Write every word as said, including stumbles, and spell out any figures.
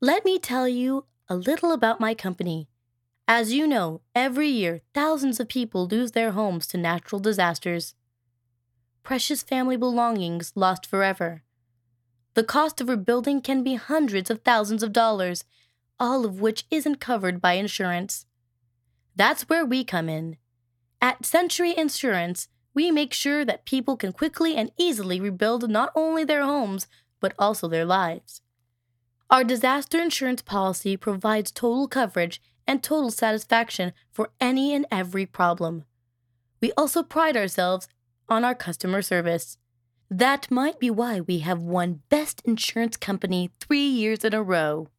Let me tell you a little about my company. As you know, every year thousands of people lose their homes to natural disasters. Precious family belongings lost forever. The cost of rebuilding can be hundreds of thousands of dollars, all of which isn't covered by insurance. That's where we come in. At Century Insurance, we make sure that people can quickly and easily rebuild not only their homes, but also their lives. Our disaster insurance policy provides total coverage and total satisfaction for any and every problem. We also pride ourselves on our customer service. That might be why we have won Best Insurance Company three years in a row.